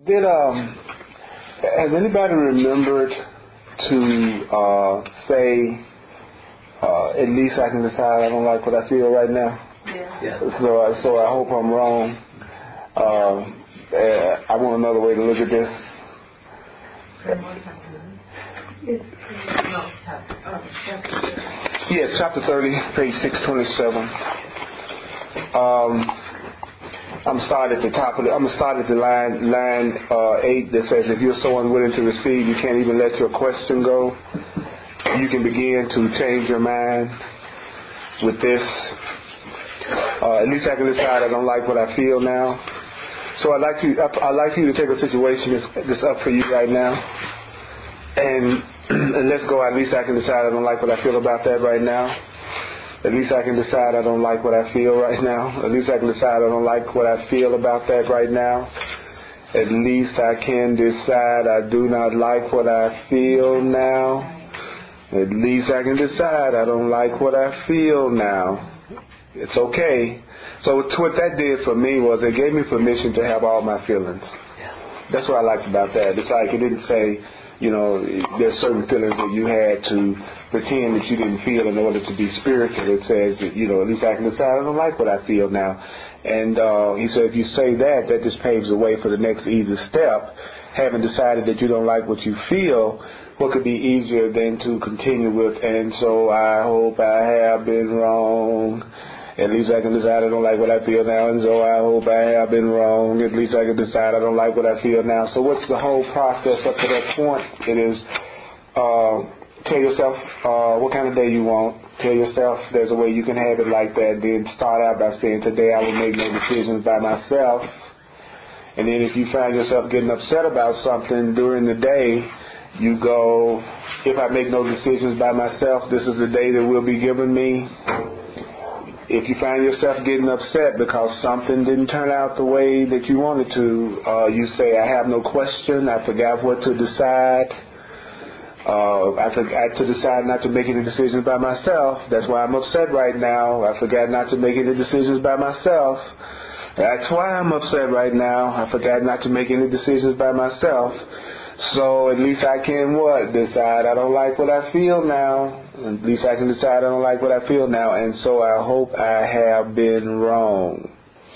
Did has anybody remembered to say at least I can decide I don't like what I feel right now? Yeah. So I hope I'm wrong. I want another way to look at this. Yes, chapter 30, page 627. I'm starting at the top of it. I'm gonna start at the line 8 that says, "If you're so unwilling to receive, you can't even let your question go. You can begin to change your mind with this. At least I can decide I don't like what I feel now." So I'd like you to take a situation that's up for you right now, and let's go. At least I can decide I don't like what I feel about that right now. At least I can decide I don't like what I feel right now. At least I can decide I don't like what I feel about that right now. At least I can decide I do not like what I feel now. At least I can decide I don't like what I feel now. It's okay. So what that did for me was it gave me permission to have all my feelings. That's what I liked about that. It's like it didn't say, there's certain feelings that you had to pretend that you didn't feel in order to be spiritual. It says, at least I can decide I don't like what I feel now. And he said, if you say that just paves the way for the next easy step. Having decided that you don't like what you feel, what could be easier than to continue with, and so I hope I have been wrong. At least I can decide I don't like what I feel now, and so I hope I have been wrong. At least I can decide I don't like what I feel now. So what's the whole process up to that point? It is tell yourself what kind of day you want. Tell yourself there's a way you can have it like that. Then start out by saying, today I will make no decisions by myself. And then if you find yourself getting upset about something during the day, you go, if I make no decisions by myself, this is the day that will be given me. If you find yourself getting upset because something didn't turn out the way that you wanted to, you say, I have no question. I forgot what to decide. I forgot to decide not to make any decisions by myself. That's why I'm upset right now. I forgot not to make any decisions by myself. That's why I'm upset right now. I forgot not to make any decisions by myself. So at least I can decide I don't like what I feel now. At least I can decide I don't like what I feel now. And so I hope I have been wrong.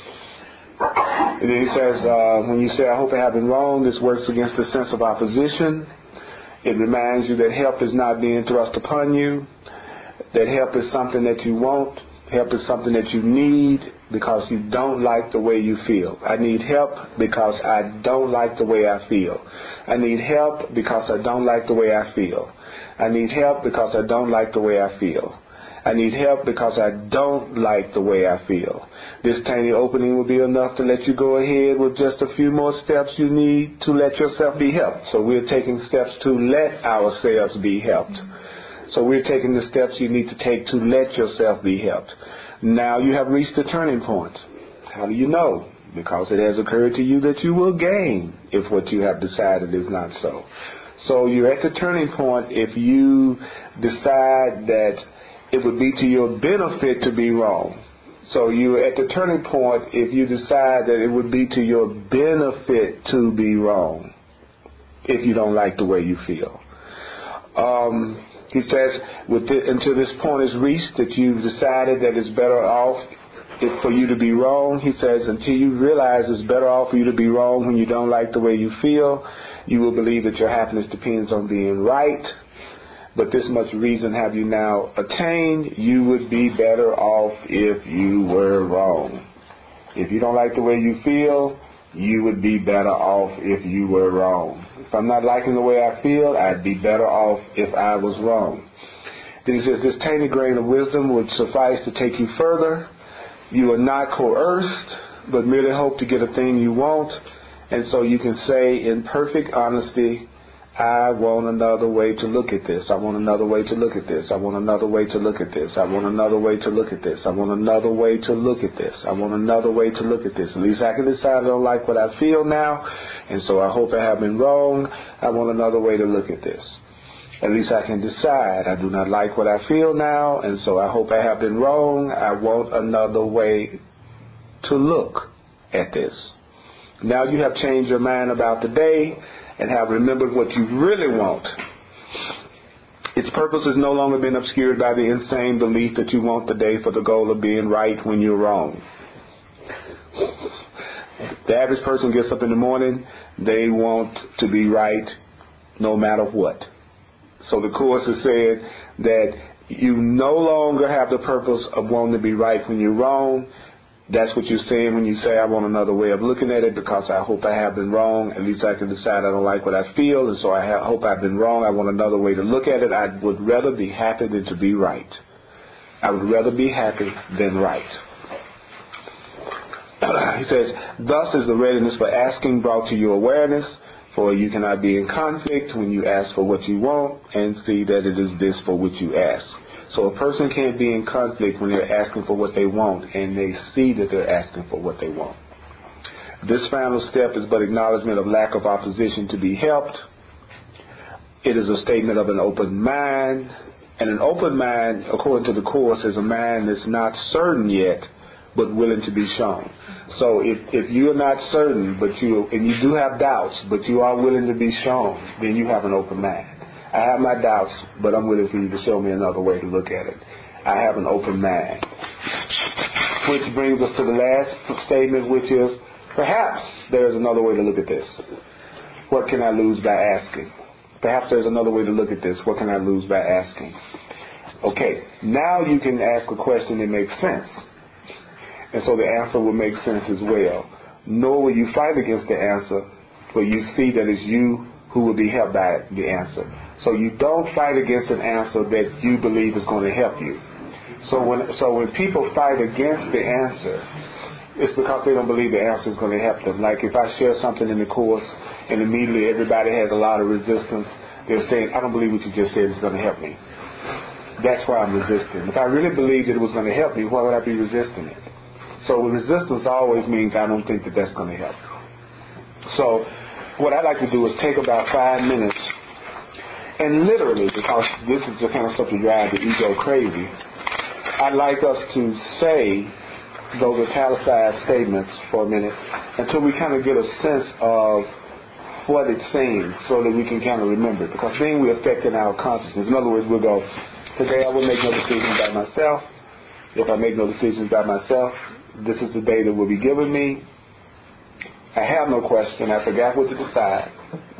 And then he says, when you say I hope I have been wrong, this works against the sense of opposition. It reminds you that help is not being thrust upon you. That help is something that you want. Help is something that you need because you don't like the way you feel. I need help because I don't like the way I feel. I need help because I don't like the way I feel. I need help because I don't like the way I feel. I need help because I don't like the way I feel. This tiny opening will be enough to let you go ahead with just a few more steps you need to let yourself be helped. So we're taking steps to let ourselves be helped. So we're taking the steps you need to take to let yourself be helped. Now you have reached the turning point. How do you know? Because it has occurred to you that you will gain if what you have decided is not so. So you're at the turning point if you decide that it would be to your benefit to be wrong. So you're at the turning point if you decide that it would be to your benefit to be wrong if you don't like the way you feel. He says, until this point is reached, that you've decided that it's better off for you to be wrong. He says, until you realize it's better off for you to be wrong when you don't like the way you feel, you will believe that your happiness depends on being right. But this much reason have you now attained, you would be better off if you were wrong. If you don't like the way you feel, you would be better off if you were wrong. If I'm not liking the way I feel, I'd be better off if I was wrong. Then he says, this tiny grain of wisdom would suffice to take you further. You are not coerced, but merely hope to get a thing you want. And so you can say in perfect honesty, I want another way to look at this. I want another way to look at this. I want another way to look at this. I want another way to look at this. I want another way to look at this. I want another way to look at this. At least I can decide I don't like what I feel now, and so I hope I have been wrong. I want another way to look at this. At least I can decide I do not like what I feel now, and so I hope I have been wrong. I want another way to look at this. Now you have changed your mind about the day and have remembered what you really want. Its purpose has no longer been obscured by the insane belief that you want the day for the goal of being right when you're wrong. The average person gets up in the morning, they want to be right no matter what. So the Course has said that you no longer have the purpose of wanting to be right when you're wrong. That's what you're saying when you say, I want another way of looking at it because I hope I have been wrong. At least I can decide I don't like what I feel, and so I hope I've been wrong. I want another way to look at it. I would rather be happy than to be right. I would rather be happy than right. He says, thus is the readiness for asking brought to your awareness, for you cannot be in conflict when you ask for what you want and see that it is this for which you ask. So a person can't be in conflict when they're asking for what they want and they see that they're asking for what they want. This final step is but acknowledgement of lack of opposition to be helped. It is a statement of an open mind. And an open mind, according to the Course, is a mind that's not certain yet, but willing to be shown. So if you're not certain, and you do have doubts, but you are willing to be shown, then you have an open mind. I have my doubts, but I'm willing for you to show me another way to look at it. I have an open mind. Which brings us to the last statement, which is, perhaps there's another way to look at this. What can I lose by asking? Perhaps there's another way to look at this. What can I lose by asking? Okay, now you can ask a question that makes sense. And so the answer will make sense as well. Nor will you fight against the answer, for you see that it's you who will be helped by the answer. So you don't fight against an answer that you believe is going to help you. So when people fight against the answer, it's because they don't believe the answer is going to help them. Like if I share something in the Course and immediately everybody has a lot of resistance, they're saying, I don't believe what you just said is going to help me. That's why I'm resisting. If I really believed that it was going to help me, why would I be resisting it? So resistance always means I don't think that that's going to help. So what I like to do is take about 5 minutes and literally, because this is the kind of stuff that drives the ego crazy, I'd like us to say those italicized statements for a minute until we kind of get a sense of what it's saying so that we can kind of remember it. Because then we're affecting our consciousness. In other words, we'll go, today I will make no decisions by myself. If I make no decisions by myself, this is the day that will be given me. I have no question. I forgot what to decide.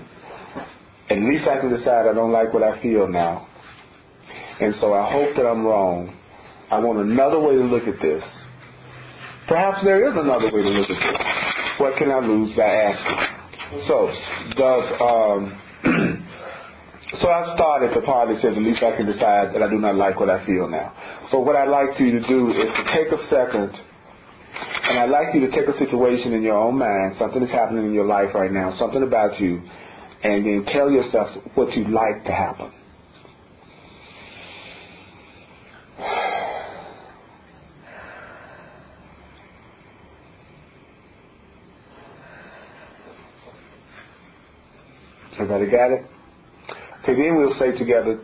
At least I can decide I don't like what I feel now. And so I hope that I'm wrong. I want another way to look at this. Perhaps there is another way to look at this. What can I lose by asking? So I start at the part that says at least I can decide that I do not like what I feel now. So what I'd like you to do is to take a second, and I'd like you to take a situation in your own mind, something that's happening in your life right now, something about you, and then tell yourself what you'd like to happen. Everybody got it? Okay, then we'll say together,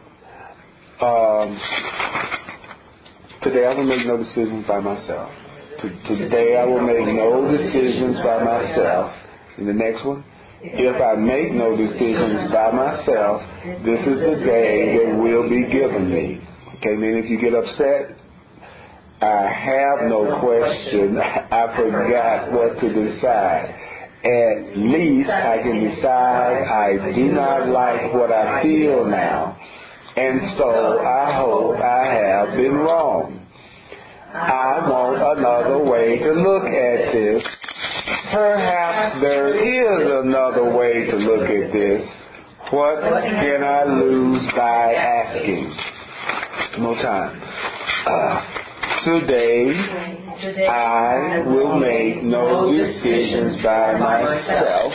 today I will make no decisions by myself. Today I will make no decisions by myself. And the next one, if I make no decisions by myself, this is the day that will be given me. Okay, then if you get upset, I have no question. I forgot what to decide. At least I can decide I do not like what I feel now. And so I hope I have been wrong. I want another way to look at this. Perhaps there is another way to look at this. What can I lose by asking? No time. Today, I will make no decisions by myself.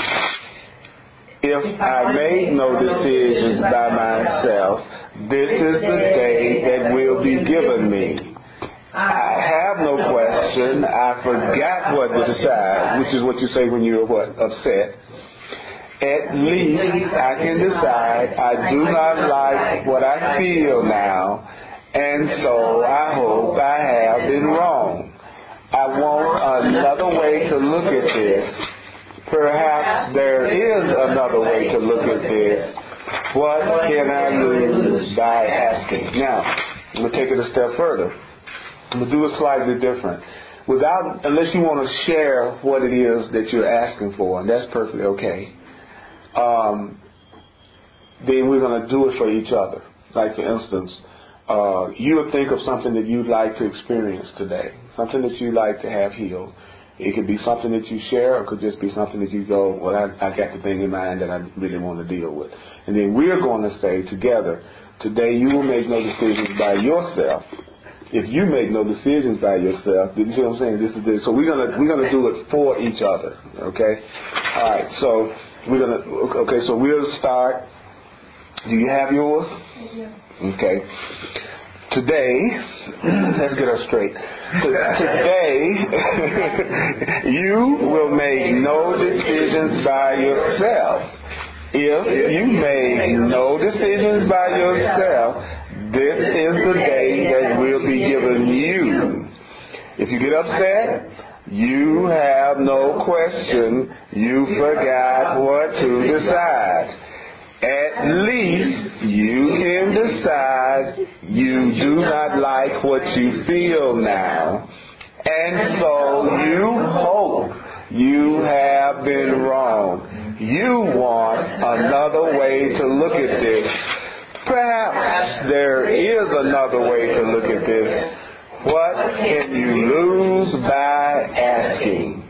If I make no decisions by myself, this is the day that will be given me. I have no question. I forgot what to decide, which is what you say when you're upset. At least I can decide I do not like what I feel now, and so I hope I have been wrong. I want another way to look at this. Perhaps there is another way to look at this. What can I lose by asking? Now, I'm going to take it a step further. I'm going to do it slightly different. Unless you want to share what it is that you're asking for, and that's perfectly okay, then we're going to do it for each other. Like, for instance, you would think of something that you'd like to experience today, something that you'd like to have healed. It could be something that you share, or it could just be something that you go, well, I got the thing in mind that I really want to deal with. And then we're going to say together, today you will make no decisions by yourself. If you make no decisions by yourself, you see what I'm saying? So we're gonna do it for each other. Okay. All right. So so we'll start. Do you have yours? Yeah. Okay. Today, let's get her straight. Today, you will make no decisions by yourself. If you make no decisions by yourself, this is the day that will be given you. If you get upset, you have no question. You forgot what to decide. At least you can decide you do not like what you feel now. And so you hope you have been wrong. You want another way to look at this. Perhaps there is another way to look at this. What can you lose by asking?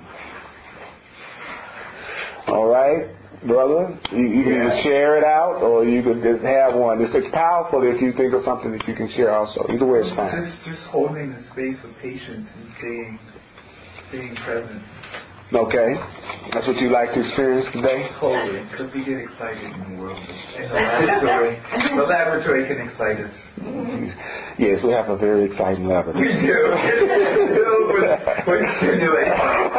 All right, brother? You can either share it out or you could just have one. It's powerful if you think of something that you can share also. Either way is fine. Just holding the space of patience and staying present. Okay. That's what you like to experience today? Totally, because we get excited in the world. In the laboratory. The laboratory can excite us. Yes, we have a very exciting laboratory. We do. We stimulate.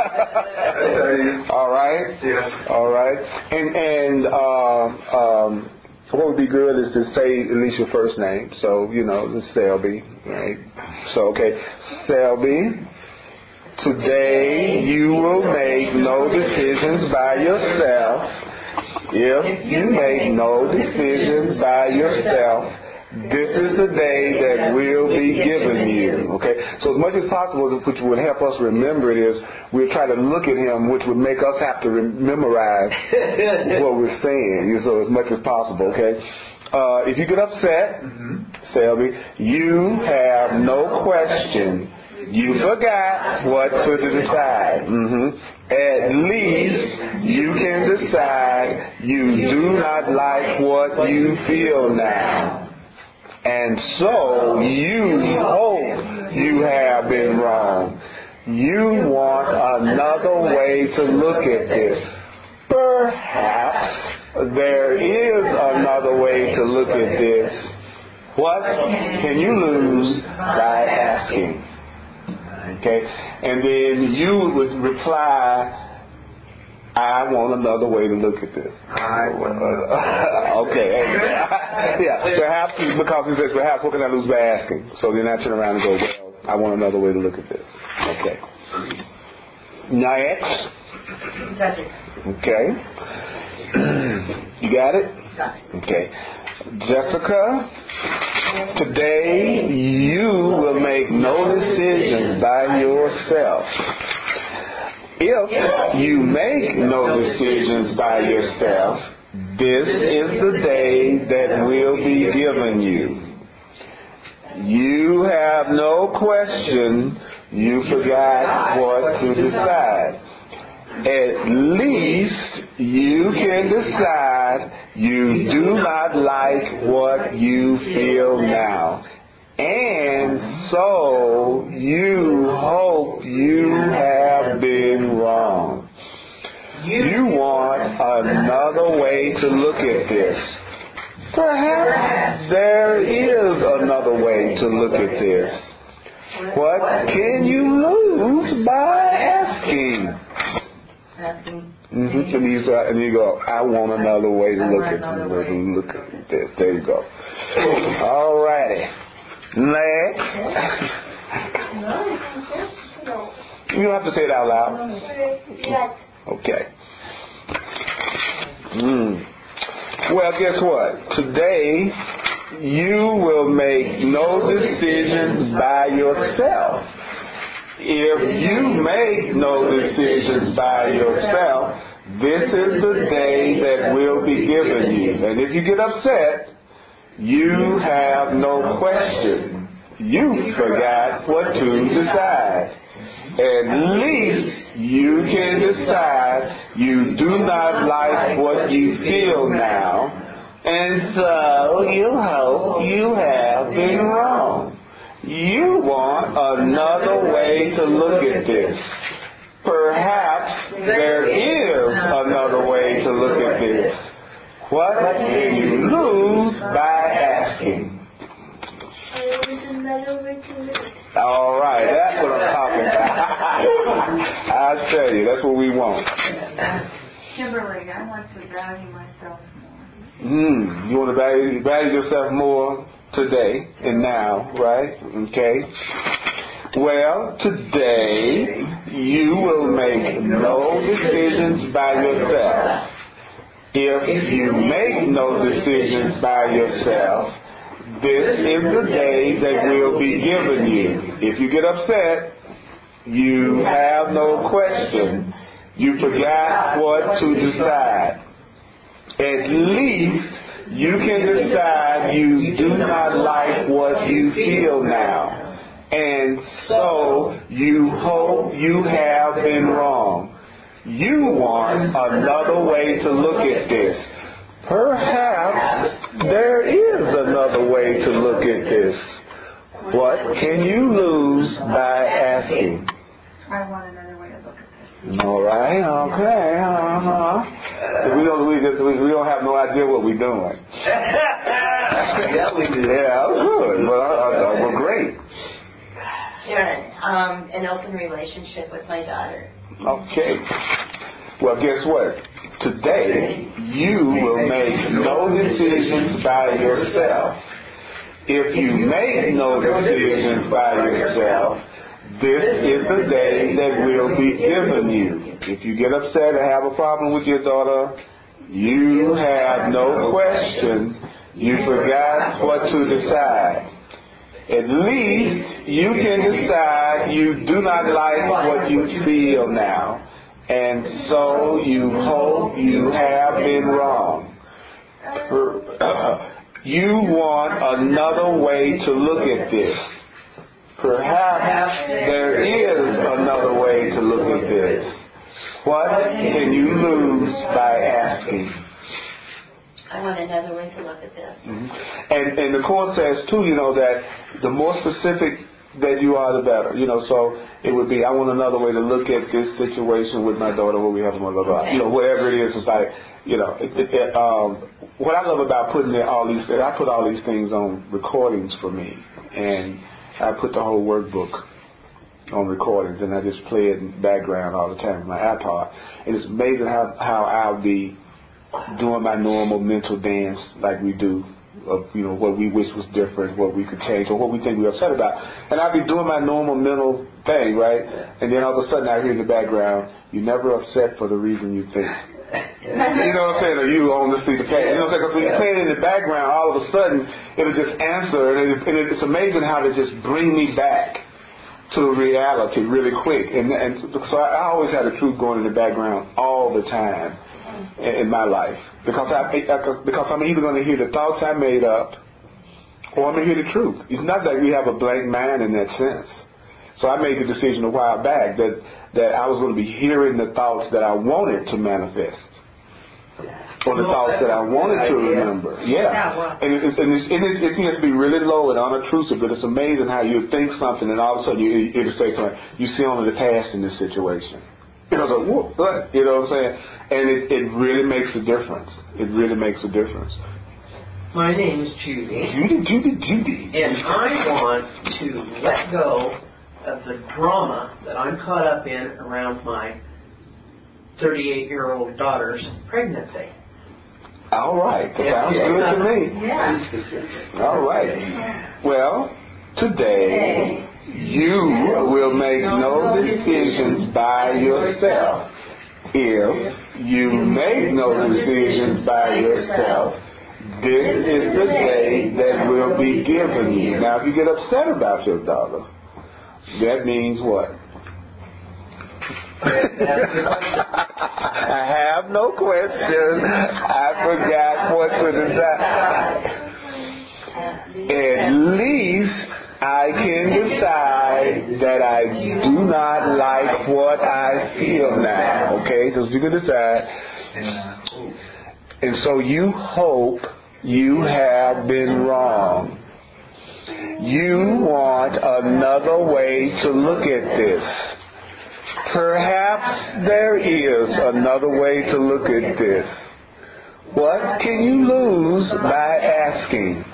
All right? Yes. All right. And what would be good is to say at least your first name. So, this is Selby. Right? So, okay. Selby. Today you will make no decisions by yourself. If you make no decisions by yourself, this is the day that will be given you. Okay? So as much as possible, which would help us remember it, is we'll try to look at him, which would make us have to memorize what we're saying. So as much as possible, okay? If you get upset, Selby, you have no question. You forgot what to decide. At least you can decide you do not like what you feel now. And so you hope you have been wrong. You want another way to look at this. Perhaps there is another way to look at this. What can you lose by asking? Okay, and then you would reply, I want another way to look at this. Okay. Yeah, perhaps, because he says, perhaps, what can I lose by asking? So then I turn around and go, well, I want another way to look at this. Okay. Next. Okay. You got it? Got it. Okay. Jessica, today you will make no decisions by yourself. If you make no decisions by yourself, this is the day that will be given you. You have no question. You forgot what to decide. At least you can decide you do not like what you feel now. And so you hope you have been wrong. You want another way to look at this. Perhaps there is another way to look at this. What can you lose by asking? And you go, I want another way to look at this. There you go. All righty. Next. You don't have to say it out loud. Okay. Well, guess what? Today, you will make no decisions by yourself. If you make no decisions by yourself, this is the day that will be given you. And if you get upset, you have no question. You forgot what to decide. At least you can decide you do not like what you feel now, and so you hope you have been wrong. You want another way to look at this. Perhaps there is another way to look at this. What can you lose by asking? All right, that's what I'm talking about. I tell you, that's what we want. Kimberly, I want to value myself more. You want to value yourself more today and now, right? Okay. Well, today you will make no decisions by yourself. If you make no decisions by yourself, this is the day that will be given you. If you get upset, you have no question. You forgot what to decide. At least you can decide you do not like what you feel now. And so you hope you have been wrong. You want another way to look at this. Perhaps there is another way to look at this. What can you lose by asking? I want another way to look at this. All right, okay, We don't have no idea what we're doing. Yeah, we do. Yeah, good. Well, we're great. You're in an open relationship with my daughter. Okay. Well, guess what? Today, you will make no decisions by yourself. If you make no decisions by yourself, this is the day that will be given you. If you get upset or have a problem with your daughter, you have no questions. You forgot what to decide. At least you can decide you do not like what you feel now. And so you hope you have been wrong. You want another way to look at this. Perhaps there is another way to look at this. What can you lose by asking? I want another way to look at this. And the court says too, that the more specific that you are, the better. So it would be, I want another way to look at this situation with my daughter where we have blah, blah, blah. Wherever it is, it's like, what I love about putting in all these things, I put all these things on recordings for me. And I put the whole workbook on recordings, and I just play it in the background all the time with my iPod. And it's amazing how I'll be doing my normal mental dance like we do of, what we wish was different, what we could change, or what we think we're upset about. And I'll be doing my normal mental thing, right? And then all of a sudden I hear in the background, you're never upset for the reason you think. You know what I'm saying? Or you on the speaker page. You know what I'm saying? Because when you play it in the background, all of a sudden it'll just answer, and it's amazing how to just bring me back to reality really quick. And so I always had the truth going in the background all the time in my life, because I'm either going to hear the thoughts I made up, or I'm going to hear the truth. It's not that we have a blank mind in that sense. So I made the decision a while back that I was going to be hearing the thoughts that I wanted to manifest, or the thoughts that I wanted to remember. Yeah. And it can be really low and unobtrusive, but it's amazing how you think something and all of a sudden it'll say something. You see only the past in this situation. So, what? You know what I'm saying? And it really makes a difference. It really makes a difference. My name is Judy. Judy. And I want to let go of the drama that I'm caught up in around my 38-year-old daughter's pregnancy. All right. Sounds good to me. Yeah. All right. Well, today you will make no decisions by yourself. If you make no decisions by yourself, this is the day that will be given you. Now, if you get upset about your daughter, that means what? I have no question. I forgot what to decide. At least I can decide that I do not like what I feel now. Okay, so you can decide. And so you hope you have been wrong. You want another way to look at this. Perhaps there is another way to look at this. What can you lose by asking?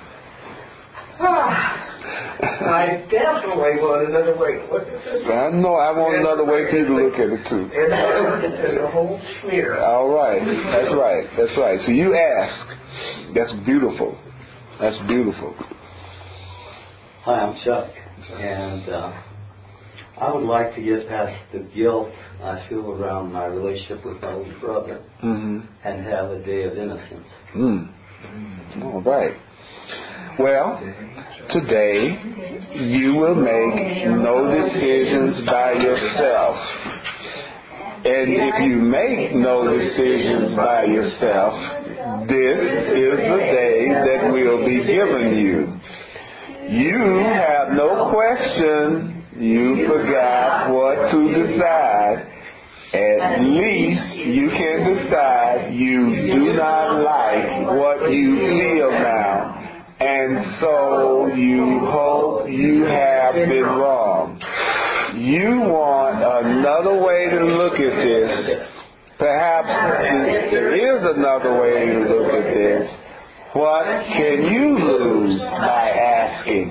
I definitely want another way to look at this. I know I want another way for you to look at it too. And the whole smear. All right. That's right. That's right. So you ask. That's beautiful. That's beautiful. Hi, I'm Chuck, and I would like to get past the guilt I feel around my relationship with my older brother and have a day of innocence. All right. Well, today you will make no decisions by yourself. And if you make no decisions by yourself, this is the day that will be given you. You have no question. You forgot what to decide. At least you can decide you do not like what you feel now. And so you hope you have been wrong. You want another way to look at this. Perhaps there is another way to look at this. What can you lose by asking?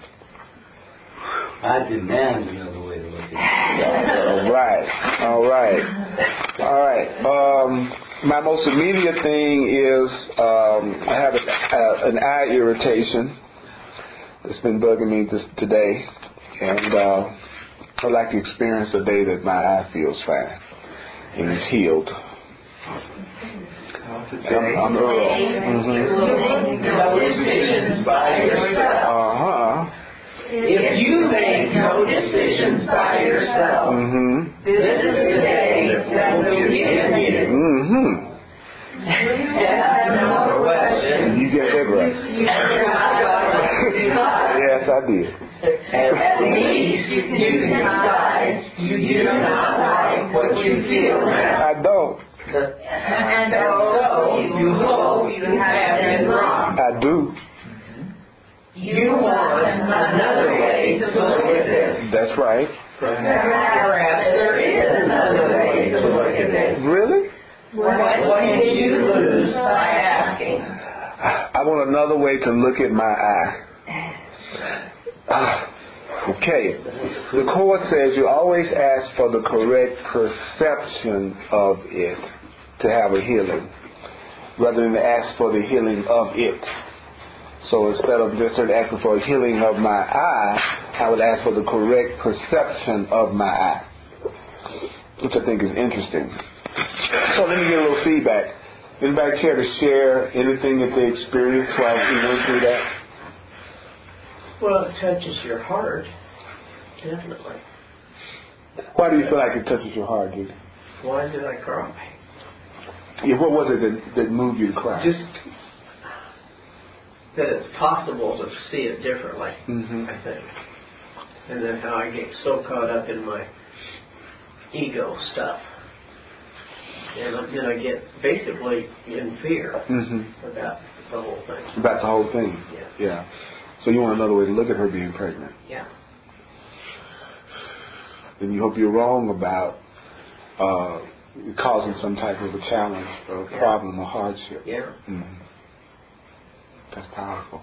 I demand another way to look at it. All right. My most immediate thing is I have an eye irritation. It's been bugging me today, and I'd like to experience a day that my eye feels fine and is healed. I'm Earl. No decisions by yourself. If you make no decisions by yourself, this is the day that will be given you. No question. You get that right. Yes, I did. At least you can decide you do not like what you feel now. I don't. And so you hope you have been wrong. I do. You want another way to look at this. That's right. Perhaps there is another way to look at this. Really? What can you lose by asking? I want another way to look at my eye. Okay. The Court says you always ask for the correct perception of it to have a healing, rather than ask for the healing of it. So instead of just asking for a healing of my eye, I would ask for the correct perception of my eye, which I think is interesting. So let me get a little feedback. Anybody care to share anything that they experienced while we went through that? Well, it touches your heart, definitely. Why do you feel like it touches your heart, dude? Why did I cry? Yeah, what was it that moved you to cry? Just that it's possible to see it differently, I think. And then how I get so caught up in my ego stuff. And then I get basically in fear about the whole thing. About the whole thing? Yeah. So you want another way to look at her being pregnant? Yeah. And you hope you're wrong about causing some type of a challenge or a problem or hardship. Yeah. That's powerful.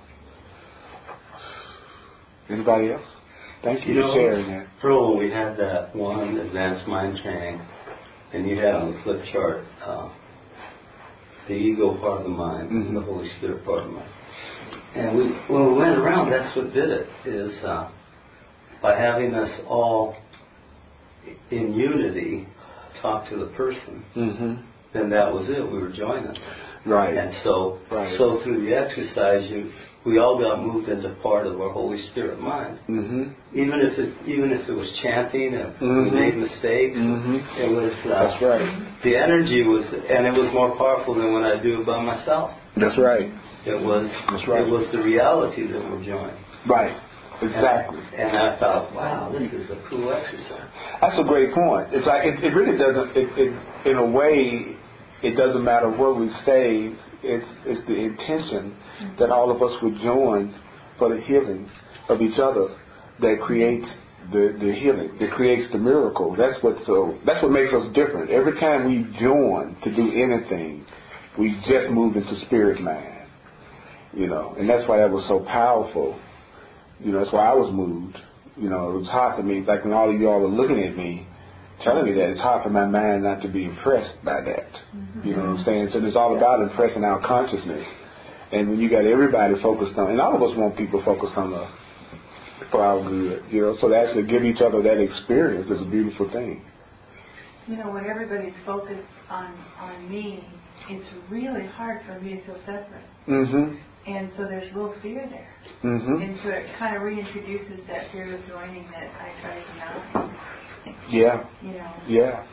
Anybody else? Thank you for sharing that. Earl, when we had that one advanced mind training, and you had on the flip chart the ego part of the mind and the Holy Spirit part of the mind. And when we went around, that's what did it, is by having us all in unity, talk to the person, Mm-hmm. then that was it. We were joining. Right. And so through the exercise, we all got moved into part of our Holy Spirit mind. Mm-hmm. Even if it was chanting and we made mistakes, it was. That's right. The energy was, and it was more powerful than when I do it by myself. That's right. It was. That's right. It was the reality that we're joining. Right. Exactly. And I thought, wow, this is a cool exercise. That's a great point. It's like it really doesn't. In a way, it doesn't matter where we stay. It's the intention that all of us would join for the healing of each other that creates the healing, that creates the miracle. That's what makes us different. Every time we join to do anything, we just move into spirit man. And that's why that was so powerful. That's why I was moved. It was hard for me, like when all of y'all were looking at me, telling me that, it's hard for my mind not to be impressed by that. You know what I'm saying? So it's all about impressing our consciousness. And when you got everybody focused on, and all of us want people focused on us for our good, so to actually give each other that experience is a beautiful thing. When everybody's focused on me, it's really hard for me to feel separate. Mm-hmm. And so there's a little fear there. Mm-hmm. And so it kind of reintroduces that fear of joining that I try to deny. Yeah. Yeah.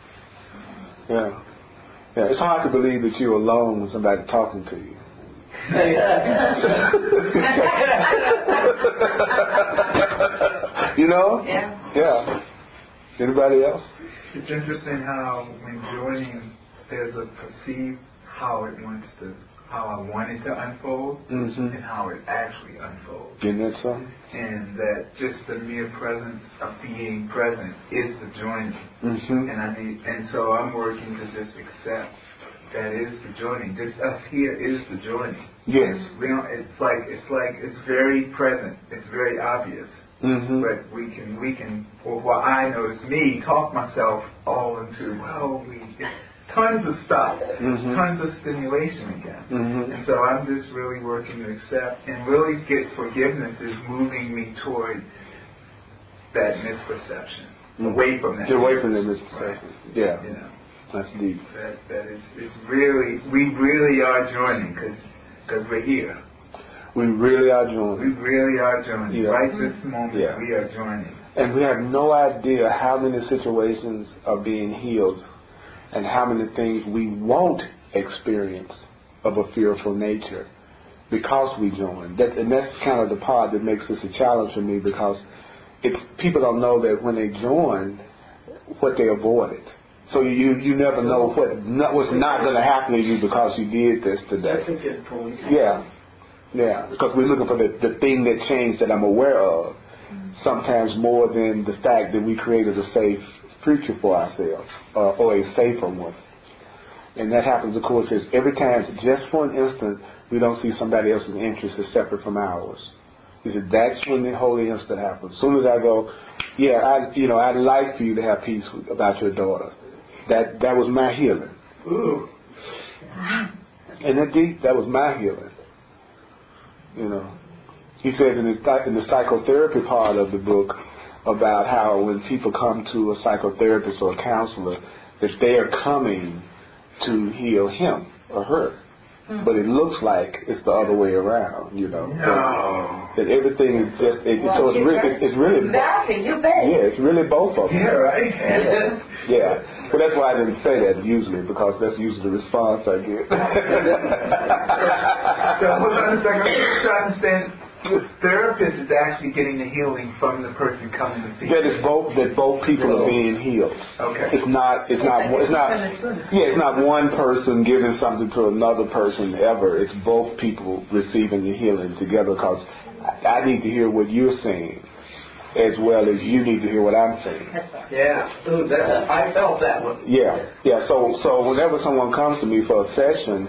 It's hard to believe that you're alone with somebody talking to you. Yeah. Anybody else? It's interesting how when joining, there's a perceived how I want it to unfold and how it actually unfolds. Isn't that something? And that just the mere presence of being present is the joining. And so I'm working to just accept that is the joining. Just us here is the joining. Yes. It's very present. It's very obvious. But we can, or what I know is me, talk myself all into, tons of stuff, tons of stimulation again. And so I'm just really working to accept and really get forgiveness is moving me toward that misperception, away from that. Get away from that misperception. Right. Yeah. That's deep. That is, it's really, we really are joining because we're here. We really are joining. We really are joining. Yeah. Right this moment, we are joining. And we have no idea how many situations are being healed and how many things we won't experience of a fearful nature because we join. And that's kind of the part that makes this a challenge for me, because people don't know that when they join, what they avoided. So you never know what's not going to happen to you because you did this today. That's a good point. Yeah, because we're looking for the thing that changed that I'm aware of, sometimes more than the fact that we created a safe future for ourselves, or a safer one. And that happens, of course, is every time, just for an instant, we don't see somebody else's interest as separate from ours. He said, that's when the holy instant happens. As soon as I go, I'd like for you to have peace about your daughter. That was my healing. Ooh. And that was my healing. He says in the psychotherapy part of the book about how when people come to a psychotherapist or a counselor, that they are coming to heal him or her. But it looks like it's the other way around, No. That everything is just, it's really, Matthew, you bet. it's really both of them. Yeah, right? Yeah. But that's why I didn't say that usually, because that's usually the response I get. So hold on a second. I'm just trying to understand. The therapist is actually getting the healing from the person coming to see. That both people are being healed. Okay. It's not one person giving something to another person ever. It's both people receiving the healing together, because I need to hear what you're saying as well as you need to hear what I'm saying. Yeah. Ooh, I felt that one. Yeah. So whenever someone comes to me for a session,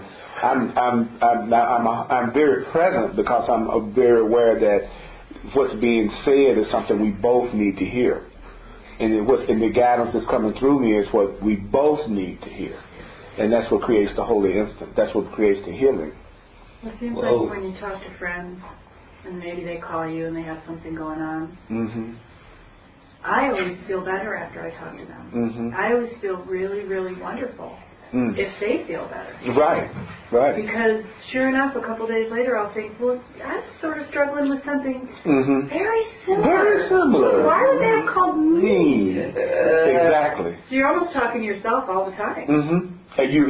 I'm very present, because I'm very aware that what's being said is something we both need to hear, and the guidance that's coming through me is what we both need to hear, and that's what creates the holy instant. That's what creates the healing. It seems like when you talk to friends, and maybe they call you and they have something going on, I always feel better after I talk to them. Mm-hmm. I always feel really, really wonderful if they feel better. Right. Because sure enough, a couple days later, I'll think, well, I'm sort of struggling with something very similar. Very similar. Why would they have called me? Exactly. So you're almost talking to yourself all the time. Mm-hmm. But I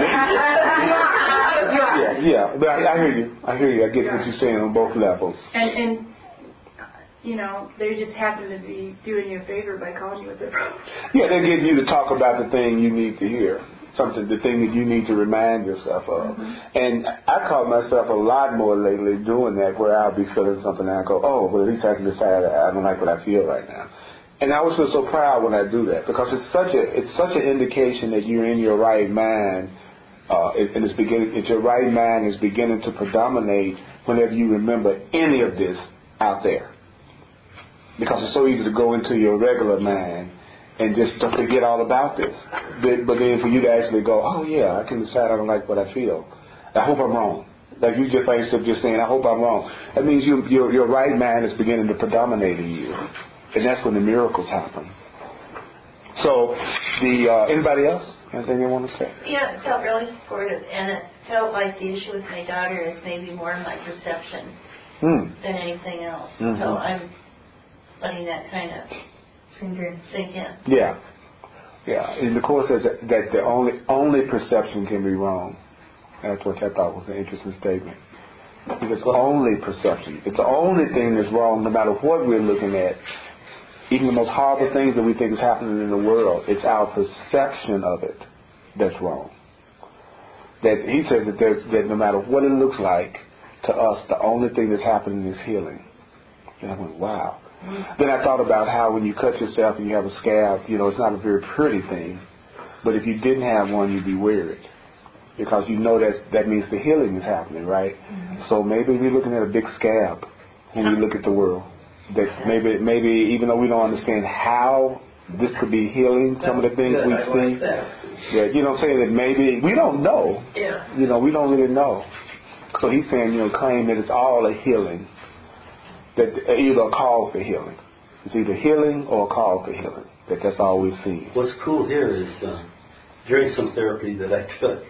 hear you. I get what you're saying on both levels. And you know, they just happen to be doing you a favor by calling you with their problem. Yeah, they're getting you to talk about the thing you need to hear. The thing that you need to remind yourself of. And I caught myself a lot more lately doing that, where I'll be feeling something and I go, oh, well, at least I can decide I don't like what I feel right now. And I always feel so proud when I do that, because it's such an indication that you're in your right mind, your right mind is beginning to predominate whenever you remember any of this out there. Because it's so easy to go into your regular mind and just to forget all about this. But then for you to actually go, oh yeah, I can decide I don't like what I feel. I hope I'm wrong. Like you just finished up just saying, I hope I'm wrong. That means your right mind is beginning to predominate in you. And that's when the miracles happen. So, anybody else? Anything you want to say? Yeah, it felt really supportive. And it felt like the issue with my daughter is maybe more my perception than anything else. Mm-hmm. So I'm letting that kind of sink in. Yeah. And the Course says that the only perception can be wrong. That's what I thought was an interesting statement. Because only perception. It's the only thing that's wrong, no matter what we're looking at. Even the most horrible things that we think is happening in the world, it's our perception of it that's wrong. That he says that no matter what it looks like to us, the only thing that's happening is healing. And I went, wow. Then I thought about how when you cut yourself and you have a scab, it's not a very pretty thing. But if you didn't have one, you'd be worried. Because you know that means the healing is happening, right? So maybe we're looking at a big scab when we look at the world. That maybe even though we don't understand how this could be healing, some of the things we see. Yeah, you know what I'm saying? That maybe we don't know. Yeah. We don't really know. So he's saying, claim that it's all a healing. That either a call for healing. It's either healing or a call for healing. That's all we've seen. What's cool here is during some therapy that I took,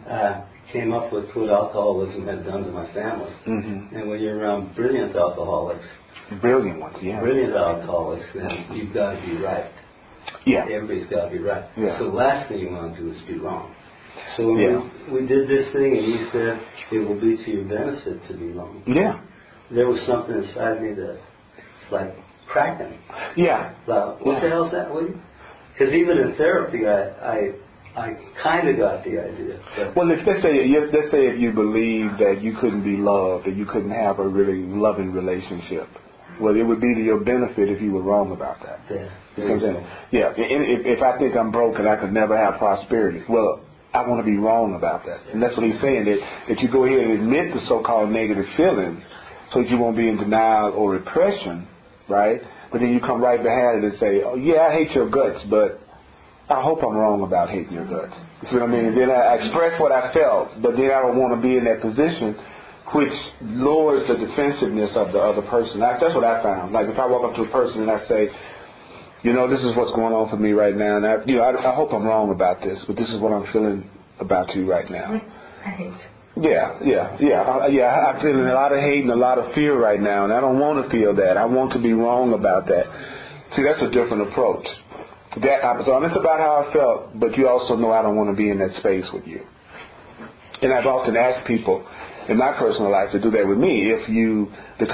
I came up with what alcoholism had done to my family. And when you're around brilliant alcoholics, brilliant ones, yeah. Brilliant alcoholics, then you've got to be right. Yeah. Everybody's got to be right. Yeah. So the last thing you want to do is be wrong. So when we did this thing and you said it will be to your benefit to be wrong. Yeah. There was something inside me that it's like cracking. Yeah. What the hell is that, William? Because even in therapy, I kind of got the idea. Well, let's say if you believe that you couldn't be loved, that you couldn't have a really loving relationship, well, it would be to your benefit if you were wrong about that. Yeah. You know what I'm saying? Yeah. If I think I'm broke and I could never have prosperity, well, I want to be wrong about that. And that's what he's saying, that you go ahead and admit the so-called negative feeling so that you won't be in denial or repression, right? But then you come right behind it and say, oh, yeah, I hate your guts, but I hope I'm wrong about hating your guts. You see what I mean? And then I express what I felt, but then I don't want to be in that position, which lowers the defensiveness of the other person. That's what I found. Like if I walk up to a person and I say, this is what's going on for me right now, and I hope I'm wrong about this, but this is what I'm feeling about you right now. I hate you. Yeah. I'm feeling a lot of hate and a lot of fear right now, and I don't want to feel that. I want to be wrong about that. See, that's a different approach. So I'm honest about how I felt, but you also know I don't want to be in that space with you. And I've often asked people in my personal life to do that with me. If you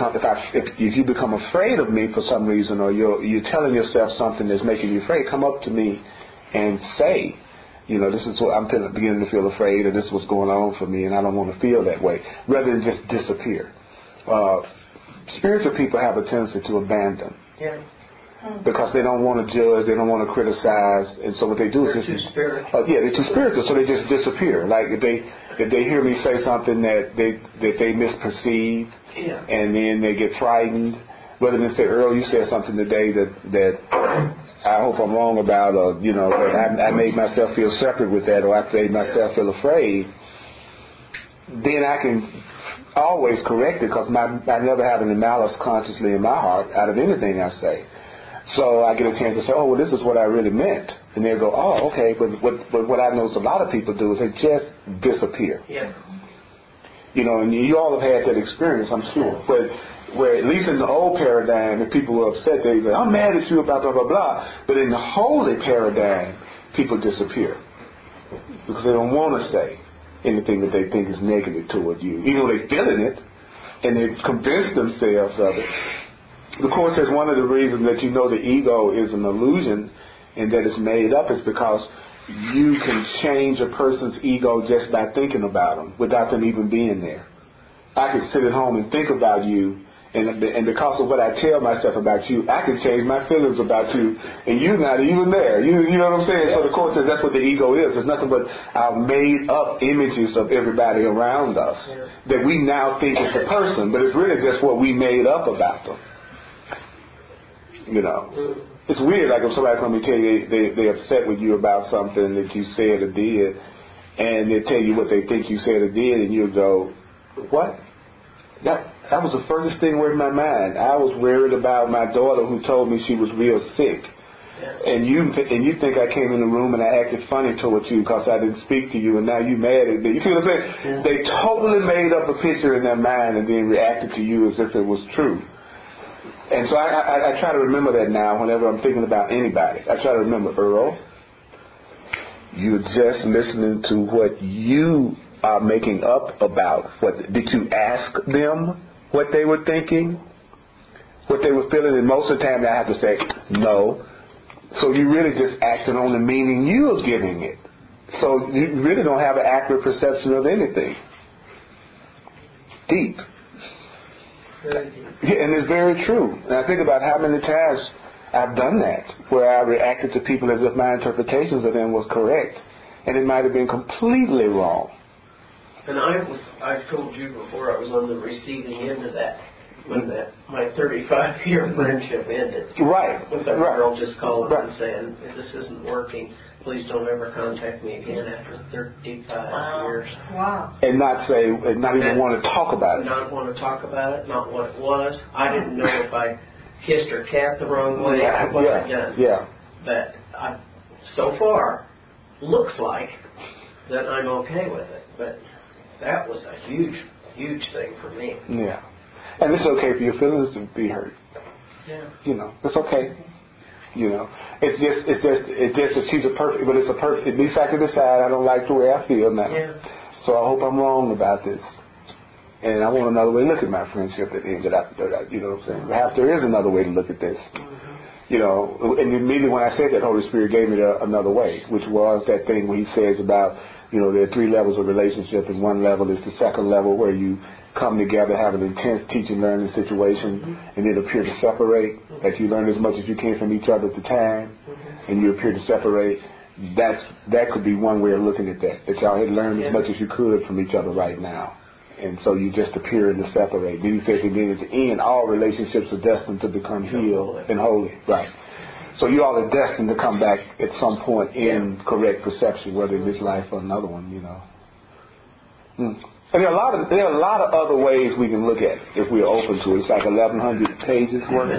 become afraid of me for some reason, or you're telling yourself something that's making you afraid, come up to me and say, this is what I'm beginning to feel afraid, or this is what's going on for me, and I don't want to feel that way, rather than just disappear. Spiritual people have a tendency to abandon. Yeah. Because they don't want to judge, they don't want to criticize, and so what they do is they're too spiritual. They're too spiritual, so they just disappear. Like if they hear me say something that they misperceive, and then they get frightened. Rather than say, Earl, you said something today that I hope I'm wrong about, or that I made myself feel separate with that, or I made myself feel afraid. Then I can always correct it, because I never have any malice consciously in my heart out of anything I say. So I get a chance to say, oh, well, this is what I really meant. And they'll go, oh, okay. But what I know a lot of people do is they just disappear. Yeah. You know, and you all have had that experience, I'm sure. But where at least in the old paradigm, if people were upset, they say, I'm mad at you about blah, blah, blah. But in the holy paradigm, people disappear because they don't want to say anything that they think is negative toward you. Even though they're feeling it and they've convinced themselves of it. The Course says one of the reasons that you know the ego is an illusion and that it's made up is because you can change a person's ego just by thinking about them without them even being there. I can sit at home and think about you, and because of what I tell myself about you, I can change my feelings about you, and you're not even there. You know what I'm saying? So the Course says that's what the ego is. It's nothing but our made-up images of everybody around us that we now think is the person, but it's really just what we made up about them. You know, it's weird. Like if somebody comes and tell you they're upset with you about something that you said or did, and they tell you what they think you said or did, and you go, "What? That was the furthest thing away from my mind. I was worried about my daughter who told me she was real sick, and you think I came in the room and I acted funny towards you because I didn't speak to you, and now you mad at me. You see what I'm saying? Yeah. They totally made up a picture in their mind and then reacted to you as if it was true." And so I try to remember that now whenever I'm thinking about anybody. I try to remember, Earl, you're just listening to what you are making up about. Did you ask them what they were thinking? What they were feeling? And most of the time I have to say, no. So you really just acted on the meaning you are giving it. So you really don't have an accurate perception of anything. Deep. Yeah, and it's very true. And I think about how many times I've done that, where I reacted to people as if my interpretations of them was correct, and it might have been completely wrong. And I've told you before, I was on the receiving end of that when my 35-year friendship ended. Right. With a girl just calling and saying, "This isn't working. Please don't ever contact me again after 35 years." Wow. And not even want to talk about it. Not want to talk about it, not what it was. I didn't know if I kissed her cat the wrong way, what I'd done. Yeah. But so far, looks like that I'm okay with it. But that was a huge, huge thing for me. Yeah. And it's okay for your feelings to be hurt. Yeah. You know, it's okay. You know, it's just that she's a perfect, but it's a perfect. At least I can decide I don't like the way I feel now. Yeah. So I hope I'm wrong about this, and I want another way to look at my friendship at the end of that. You know what I'm saying? Perhaps there is another way to look at this. Mm-hmm. You know, and immediately when I said that, Holy Spirit gave me another way, which was that thing where He says about, you know, there are 3 levels of relationship, and one level is the second level where you come together, have an intense teaching, learning situation, and then appear to separate. That you learn as much as you can from each other at the time, and you appear to separate. That could be one way of looking at that. That y'all had learned as much as you could from each other right now, and so you just appear to separate. Then He says, and then at the end, all relationships are destined to become healed and holy. Right. So you all are destined to come back at some point in correct perception, whether in this life or another one. You know. And there are a lot of other ways we can look at it if we're open to it. It's like 1,100 pages worth.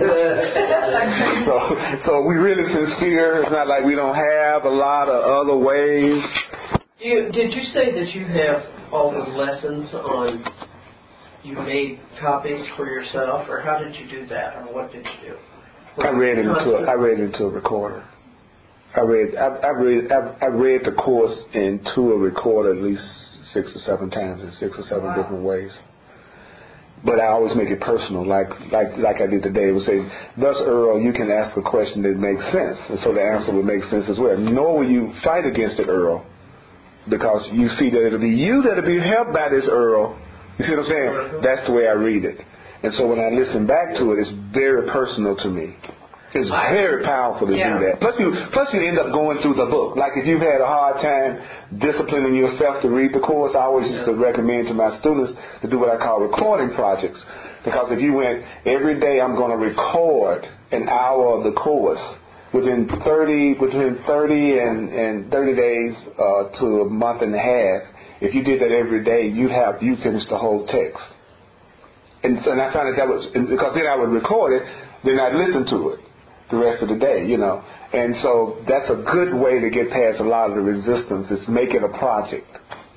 So we're really sincere. It's not like we don't have a lot of other ways. Did you say that you have all the lessons on? You made copies for yourself, or how did you do that, or what did you do? I read it into a recorder. I read the Course into a recorder at least 6 or 7 times in 6 or 7 different ways. But I always make it personal, like I did today. It would say, "Thus, Earl, you can ask a question that makes sense," and so the answer would make sense as well. Nor will you fight against it, Earl, because you see that it'll be you that'll be helped by this, Earl. You see what I'm saying? That's the way I read it. And so when I listen back to it, it's very personal to me. It's very powerful to do that. Plus you end up going through the book. Like if you've had a hard time disciplining yourself to read the Course, I always used to recommend to my students to do what I call recording projects. Because if you went, every day I'm going to record an hour of the Course between 30 and 30 days to a month and a half. If you did that every day, you finished the whole text. And I found that was, because then I would record it, then I'd listen to it. the rest of the day, you know. And so that's a good way to get past a lot of the resistance, is make it a project.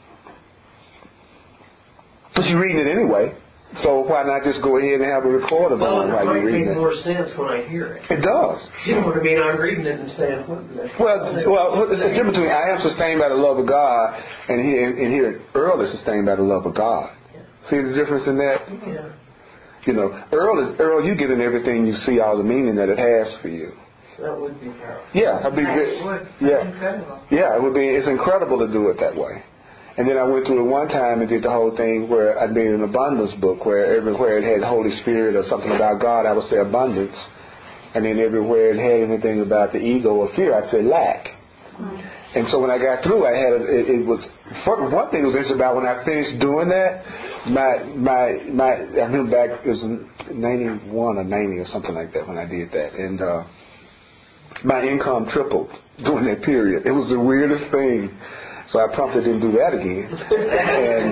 But you're reading it anyway, so why not just go ahead and have a recorder going while you're reading it? Well, it might make more sense when I hear it. It does. You know what I mean? I'm reading it and saying, well, it's the difference between I am sustained by the love of God and here Earl is sustained by the love of God. Yeah. See the difference in that? Yeah. You know, Earl, you get in everything you see all the meaning that it has for you. That would be powerful. Yeah, that'd be good. Yeah, incredible. Yeah, it would be. It's incredible to do it that way. And then I went through it one time and did the whole thing where I made an abundance book where everywhere it had Holy Spirit or something about God, I would say abundance. And then everywhere it had anything about the ego or fear, I'd say lack. And so when I got through, I had it was one thing that was interesting about when I finished doing that. I remember back, it was 91 or 90 or something like that when I did that, and my income tripled during that period. It was the weirdest thing. So I promptly didn't do that again. And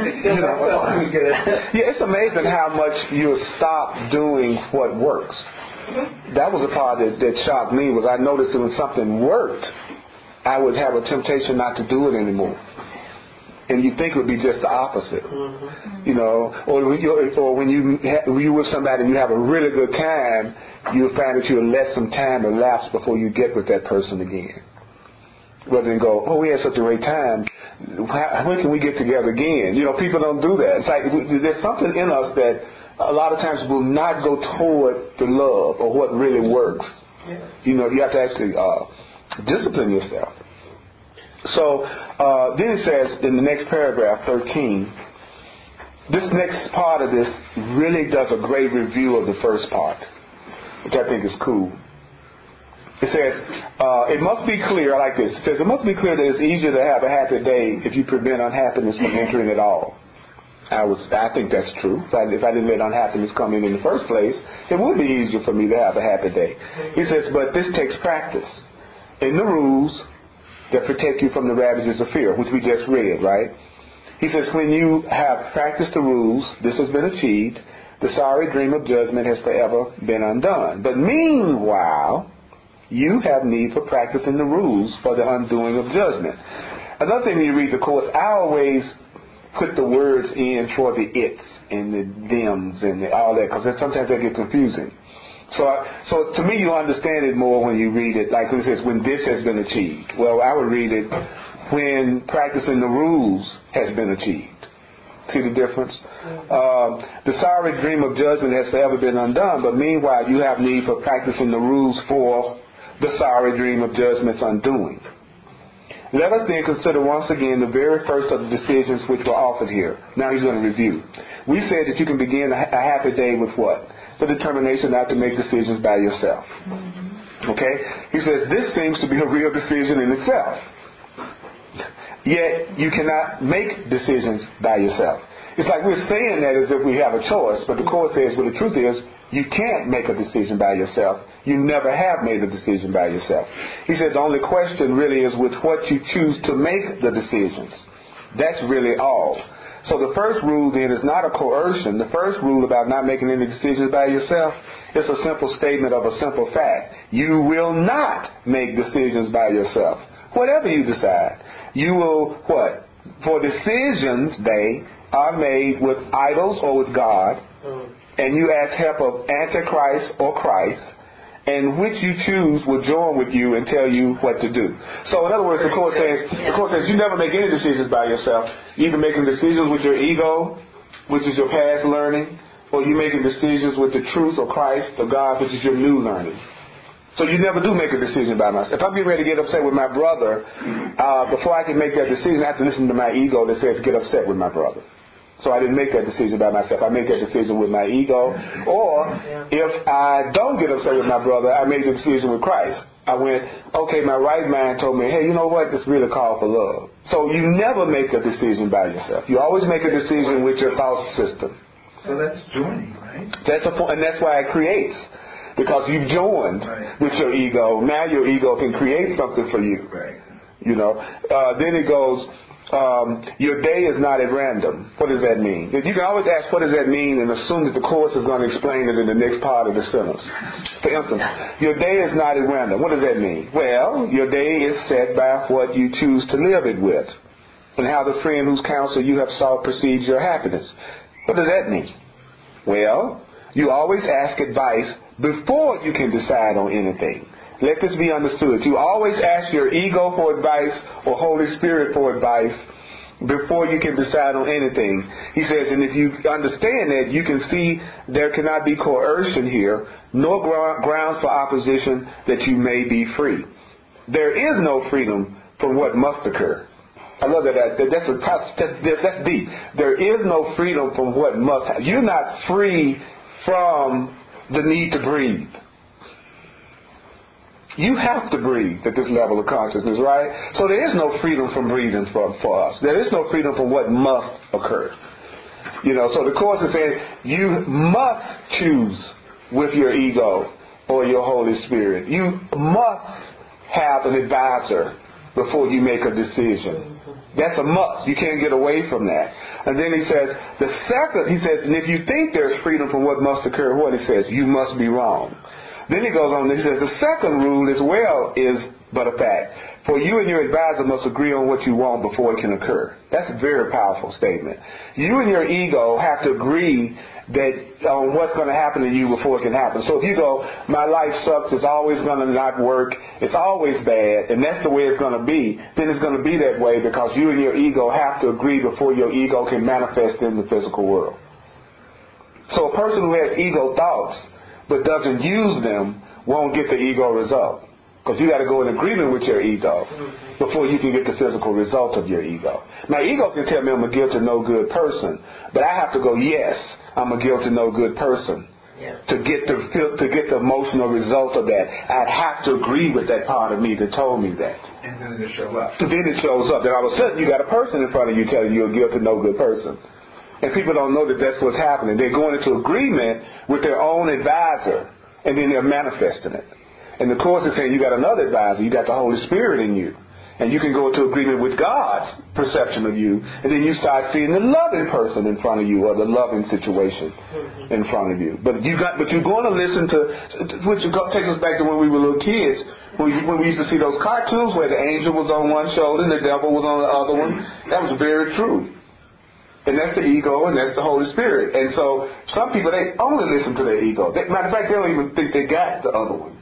yeah, it's amazing how much you stop doing what works. That was the part that shocked me. Was I noticed that when something worked, I would have a temptation not to do it anymore. And you think it would be just the opposite. You know, or when you're with somebody and you have a really good time, you'll find that you'll let some time elapse before you get with that person again. Rather than go, oh, we had such a great time, when can we get together again? You know, people don't do that. It's like there's something in us that a lot of times will not go toward the love or what really works. You know, you have to actually discipline yourself. So then it says in the next paragraph, 13, this next part of this really does a great review of the first part, which I think is cool. It says, it must be clear, I like this, it says, it must be clear that it's easier to have a happy day if you prevent unhappiness from entering at all. I think that's true. If I didn't let unhappiness come in the first place, it would be easier for me to have a happy day. He says, but this takes practice in the rules that protect you from the ravages of fear, which we just read, right? He says, when you have practiced the rules, this has been achieved, the sorry dream of judgment has forever been undone. But meanwhile, you have need for practicing the rules for the undoing of judgment. Another thing when you read the Course, I always put the words in for the it's and the thems and all that, because sometimes they get confusing. So to me, you understand it more when you read it, like it says, when this has been achieved. Well, I would read it, when practicing the rules has been achieved. See the difference? The sorry dream of judgment has forever been undone, but meanwhile, you have need for practicing the rules for the sorry dream of judgment's undoing. Let us then consider once again the very first of the decisions which were offered here. Now he's going to review. We said that you can begin a happy day with what? The determination not to make decisions by yourself. Okay? He says this seems to be a real decision in itself. Yet you cannot make decisions by yourself. It's like we're saying that as if we have a choice, but the Course says, well, the truth is, you can't make a decision by yourself. You never have made a decision by yourself. He said the only question really is with what you choose to make the decisions. That's really all. So the first rule then is not a coercion. The first rule about not making any decisions by yourself is a simple statement of a simple fact. You will not make decisions by yourself. Whatever you decide, you will what? For decisions, they are made with idols or with God, and you ask help of Antichrist or Christ, and which you choose will join with you and tell you what to do. So in other words, the Course says you never make any decisions by yourself. You're either making decisions with your ego, which is your past learning, or you're making decisions with the truth or Christ or God, which is your new learning. So you never do make a decision by myself. If I'm getting ready to get upset with my brother, before I can make that decision, I have to listen to my ego that says get upset with my brother. So I didn't make that decision by myself. I make that decision with my ego. Or if I don't get upset with my brother, I made the decision with Christ. I went, okay, my right mind told me, hey, you know what? It's really called for love. So you never make a decision by yourself. You always make a decision with your thought system. So that's joining, right? That's a point, and that's why it creates. Because you've joined with your ego. Now your ego can create something for you. Right. You know. Then it goes, Your day is not at random. What does that mean? You can always ask, what does that mean, and assume that the course is going to explain it in the next part of the sentence. For instance, your day is not at random. What does that mean? Well, your day is set by what you choose to live it with, and how the friend whose counsel you have sought precedes your happiness. What does that mean? Well, you always ask advice before you can decide on anything. Let this be understood. You always ask your ego for advice or Holy Spirit for advice before you can decide on anything. He says, and if you understand that, you can see there cannot be coercion here, nor grounds for opposition that you may be free. There is no freedom from what must occur. I love that. That's deep. There is no freedom from what must happen. You're not free from the need to breathe. You have to breathe at this level of consciousness, right? So there is no freedom from breathing for us. There is no freedom from what must occur. So the Course is saying you must choose with your ego or your Holy Spirit. You must have an advisor before you make a decision. That's a must. You can't get away from that. And then he says, and if you think there's freedom from what must occur, what he says, you must be wrong. Then he goes on and he says, the second rule as well is but a fact. For you and your advisor must agree on what you want before it can occur. That's a very powerful statement. You and your ego have to agree that on what's going to happen to you before it can happen. So if you go, my life sucks, it's always going to not work, it's always bad, and that's the way it's going to be, then it's going to be that way because you and your ego have to agree before your ego can manifest in the physical world. So a person who has ego thoughts but doesn't use them won't get the ego result. Because you got to go in agreement with your ego before you can get the physical result of your ego. My ego can tell me I'm a guilty, no good person, but I have to go, yes, I'm a guilty, no good person. Yeah. To get the emotional result of that, I'd have to agree with that part of me that told me that. And then it shows up. So then it shows up. Then all of a sudden you got a person in front of you telling you you're a guilty, no good person. And people don't know that that's what's happening. They're going into agreement with their own advisor, and then they're manifesting it. And the Course is saying you got another advisor. You got the Holy Spirit in you. And you can go into agreement with God's perception of you, and then you start seeing the loving person in front of you or the loving situation in front of you. But you're going to listen to, which takes us back to when we were little kids, when we used to see those cartoons where the angel was on one shoulder and the devil was on the other one. That was very true. And that's the ego, and that's the Holy Spirit. And so some people, they only listen to their ego. Matter of fact, they don't even think they got the other one.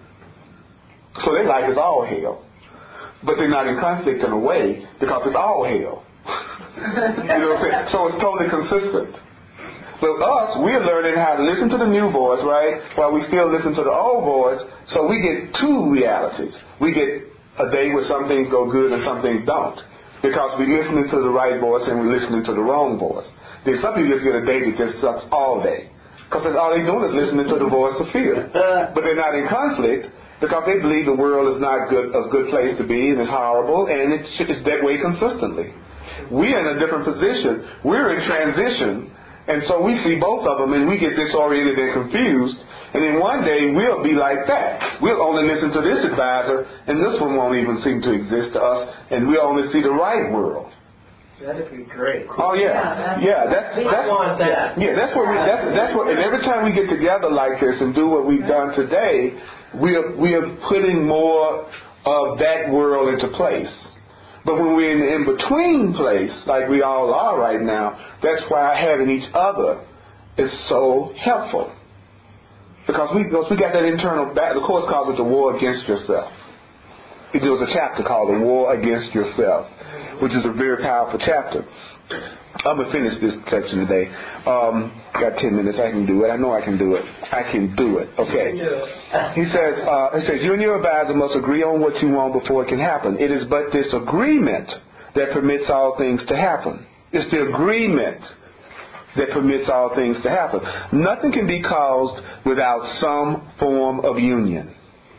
So their life is all hell. But they're not in conflict in a way because it's all hell. You know what I'm saying? So it's totally consistent. But us, we're learning how to listen to the new voice, right? While we still listen to the old voice. So we get two realities. We get a day where some things go good and some things don't. Because we're listening to the right voice and we're listening to the wrong voice. Then some people just get a day that just sucks all day. Because all they're doing is listening to the voice of fear. But they're not in conflict because they believe the world is not a good place to be and it's horrible, and it's that way consistently. We're in a different position. We're in transition, and so we see both of them and we get disoriented and confused. And then one day we'll be like that. We'll only listen to this advisor, and this one won't even seem to exist to us, and we'll only see the right world. That'd be great. Oh yeah, that's I want that. Yeah, that's what. And every time we get together like this and do what we've done today, we are putting more of that world into place. But when we're in the in-between place, like we all are right now, that's why having each other is so helpful. Because we got that internal battle. The Course calls it the war against yourself. There was a chapter called The War Against Yourself, which is a very powerful chapter. I'm going to finish this section today. Got 10 minutes. I can do it. I know I can do it. I can do it. Okay. He says, you and your advisor must agree on what you want before it can happen. It is but this agreement that permits all things to happen. It's the agreement that permits all things to happen. Nothing can be caused without some form of union.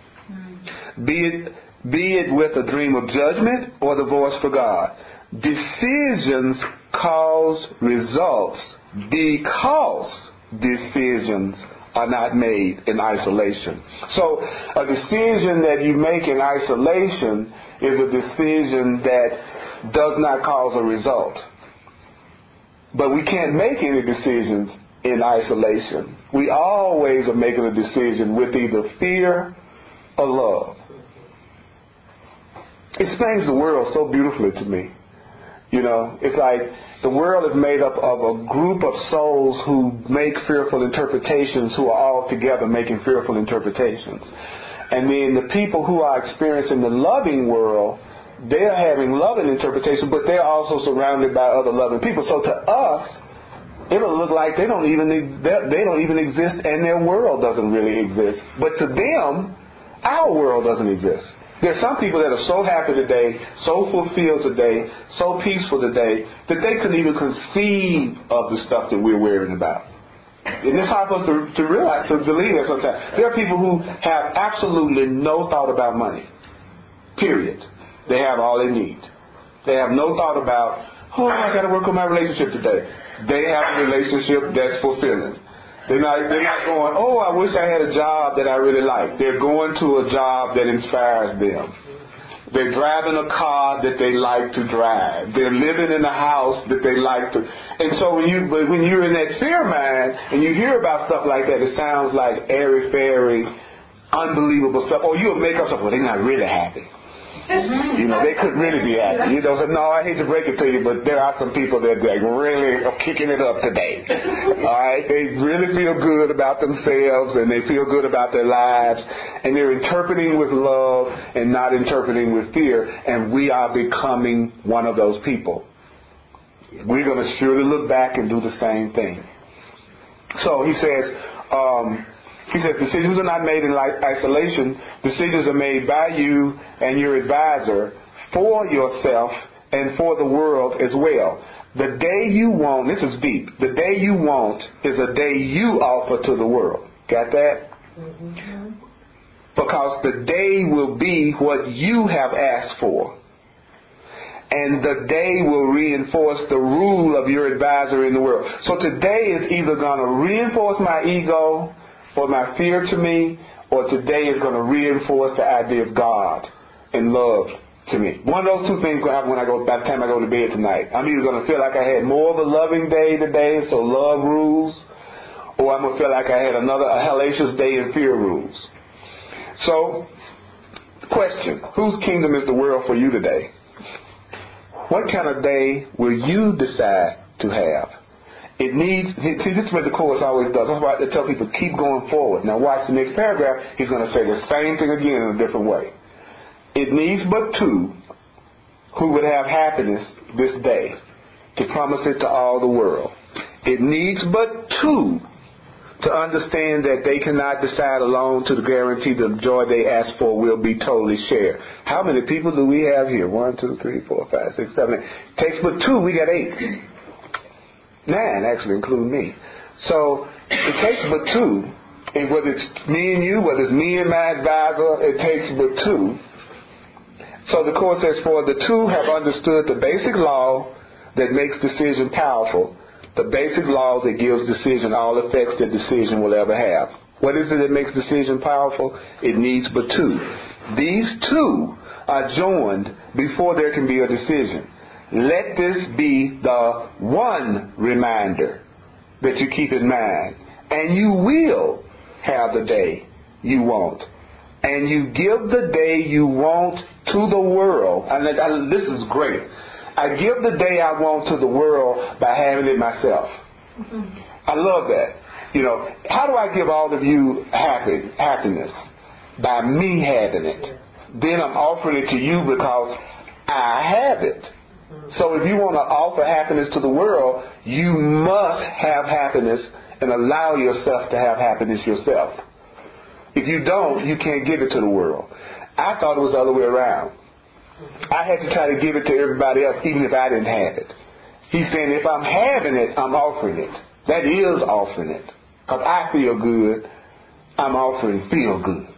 Be it with a dream of judgment or the voice for God. Decisions cause results because decisions are not made in isolation. So a decision that you make in isolation is a decision that does not cause a result. But we can't make any decisions in isolation. We always are making a decision with either fear or love. It explains the world so beautifully to me. You know, it's like the world is made up of a group of souls who make fearful interpretations, who are all together making fearful interpretations. And then the people who are experiencing the loving world, they're having loving interpretations, but they're also surrounded by other loving people. So to us, it'll look like they don't even exist, and their world doesn't really exist. But to them, our world doesn't exist. There's some people that are so happy today, so fulfilled today, so peaceful today, that they couldn't even conceive of the stuff that we're worrying about. And it's hard for us to realize, to believe that sometimes. There are people who have absolutely no thought about money. Period. They have all they need. They have no thought about, oh, I got to work on my relationship today. They have a relationship that's fulfilling. They're not going, oh, I wish I had a job that I really like. They're going to a job that inspires them. They're driving a car that they like to drive. They're living in a house that they like to. And so when you're in that fear mind and you hear about stuff like that, it sounds like airy-fairy, unbelievable stuff. Or you'll make up stuff, well, they're not really happy. You know, they couldn't really be happy. You know, so no, I hate to break it to you, but there are some people that like really are kicking it up today. All right, they really feel good about themselves and they feel good about their lives, and they're interpreting with love and not interpreting with fear. And we are becoming one of those people. We're going to surely look back and do the same thing. So he says. He says, decisions are not made in isolation. Decisions are made by you and your advisor for yourself and for the world as well. The day you want, this is deep, the day you want is a day you offer to the world. Got that? Mm-hmm. Because the day will be what you have asked for. And the day will reinforce the rule of your advisor in the world. So today is either going to reinforce my ego or my fear to me, or today is going to reinforce the idea of God and love to me. One of those two things will happen by the time I go to bed tonight. I'm either going to feel like I had more of a loving day today, so love rules, or I'm going to feel like I had a hellacious day and fear rules. So, question, whose kingdom is the world for you today? What kind of day will you decide to have? It needs, see, this is what the Course always does. That's why I tell people, keep going forward. Now watch the next paragraph. He's going to say the same thing again in a different way. It needs but two who would have happiness this day to promise it to all the world. It needs but two to understand that they cannot decide alone to guarantee the joy they ask for will be totally shared. How many people do we have here? 1, 2, 3, 4, 5, 6, 7, 8. Takes but two, we got 8. 9, actually, including me. So it takes but two. And whether it's me and you, whether it's me and my advisor, it takes but two. So the Course says, for the two have understood the basic law that makes decision powerful, the basic law that gives decision all effects that decision will ever have. What is it that makes decision powerful? It needs but two. These two are joined before there can be a decision. Let this be the one reminder that you keep in mind. And you will have the day you want. And you give the day you want to the world. And this is great. I give the day I want to the world by having it myself. Mm-hmm. I love that. You know, how do I give all of you happiness? By me having it. Then I'm offering it to you because I have it. So if you want to offer happiness to the world, you must have happiness and allow yourself to have happiness yourself. If you don't, you can't give it to the world. I thought it was the other way around. I had to try to give it to everybody else even if I didn't have it. He's saying if I'm having it, I'm offering it. That is offering it. Because I feel good, I'm offering feel good.